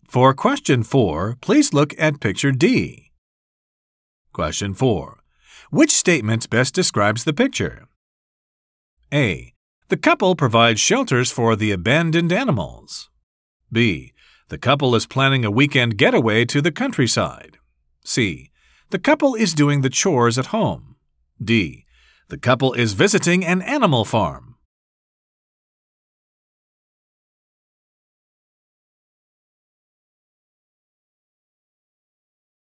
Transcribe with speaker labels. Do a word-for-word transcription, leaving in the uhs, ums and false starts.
Speaker 1: For question four, please look at picture D. Question four. Which statement best describes the picture? A. The couple provides shelters for the abandoned animals. B. The couple is planning a weekend getaway to the countryside. C. The couple is doing the chores at home. D. The couple is visiting an animal farm.